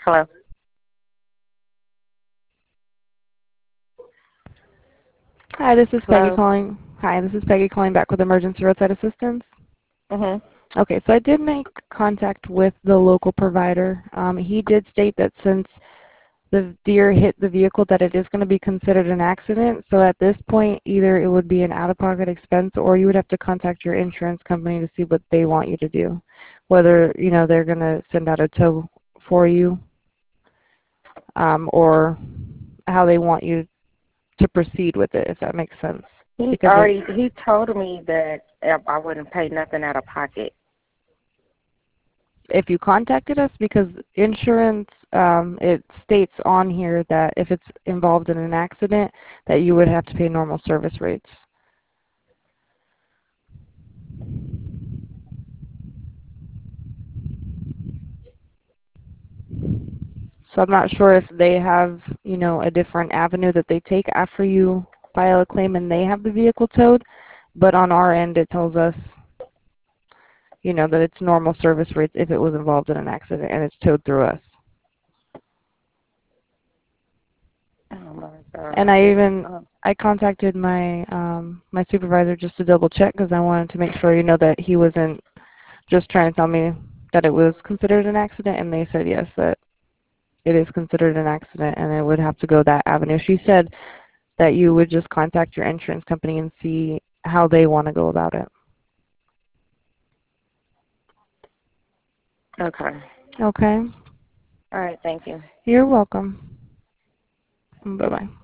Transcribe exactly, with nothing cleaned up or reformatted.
Hello. Hi, this is Peggy Hello. calling. Hi, this is Peggy calling back with Emergency Roadside Assistance. Mhm. Okay, so I did make contact with the local provider. Um, he did state that since the deer hit the vehicle that it is going to be considered an accident. So at this point, either it would be an out-of-pocket expense or you would have to contact your insurance company to see what they want you to do. Whether, you know, they're going to send out a tow for you um, or how they want you to proceed with it, if that makes sense. He Because it, already he told me that uh, I wouldn't pay nothing out of pocket. if you contacted us, because insurance, um, it states on here that if it's involved in an accident, that you would have to pay normal service rates. So I'm not sure if they have, you know, a different avenue that they take after you file a claim and they have the vehicle towed, but on our end it tells us, you know, that it's normal service rates if it was involved in an accident and it's towed through us. Oh my And God. I even Uh, I contacted my um, my supervisor just to double check because I wanted to make sure, you know, that he wasn't just trying to tell me that it was considered an accident, and they said yes, that it is considered an accident and it would have to go that avenue. She said that you would just contact your insurance company and see how they want to go about it. okay. Okay. All right. Thank you. You're welcome. Bye-bye.